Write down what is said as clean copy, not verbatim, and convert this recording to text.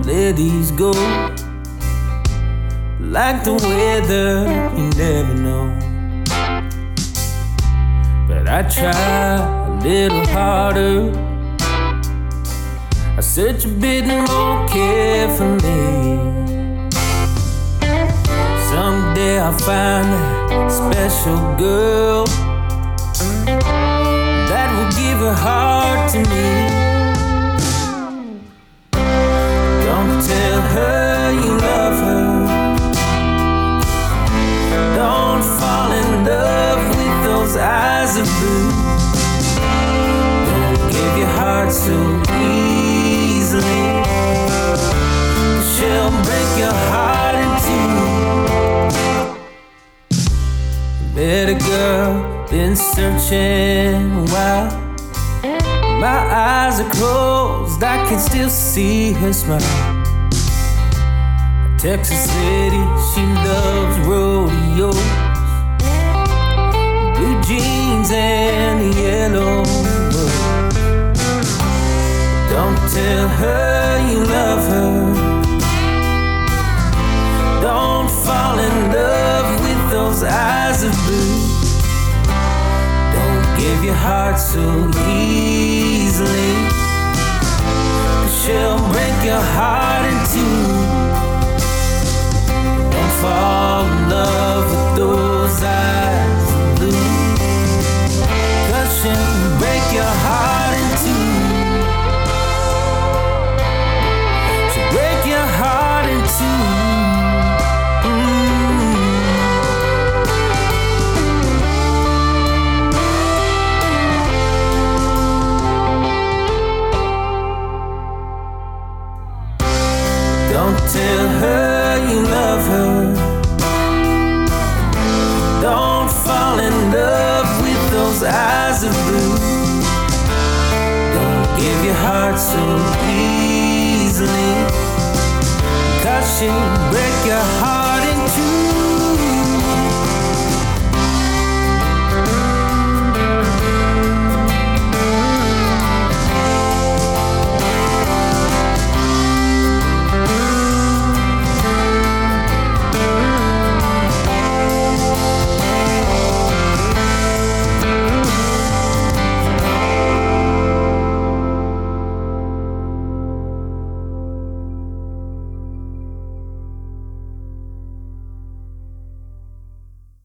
let these go. Like the weather, you never know. But I try a little harder. I search a bit more carefully. Someday I'll find that special girl that will give her heart to me. Don't tell her you love her. Don't fall in love with those eyes of blue. Don't give your heart so easily. She'll break your heart in two. Met a girl, been searching a while. My eyes are closed, I can still see her smile. Texas lady, she loves rodeos, blue jeans and a yellow rose. Don't tell her you love her. Don't fall in love with those eyes of blue. Don't give your heart so easily. She'll break your heart in two. Fall in love with those eyes of blue, 'cause she'll break your heart in two. She'll break your heart in two. Don't tell her you love her. Don't fall in love with those eyes of blue. Don't give your heart so easily, 'cause she'll break your heart in two.